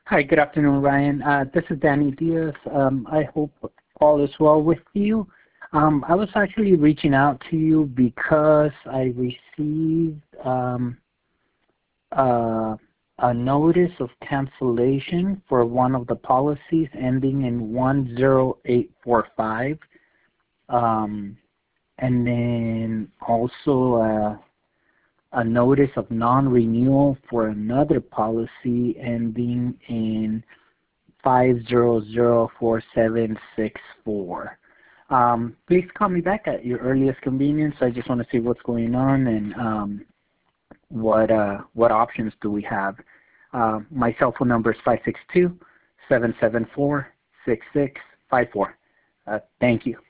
Hi, good afternoon, Ryan. This is Danny Diaz. I hope all is well with you. I was actually reaching out to you because I received a notice of cancellation for one of the policies ending in 10845, and then also a notice of non-renewal for another policy ending in 5004764. Please call me back at your earliest convenience. I just want to see what's going on and what options do we have. My cell phone number is 562-774-6654. Thank you.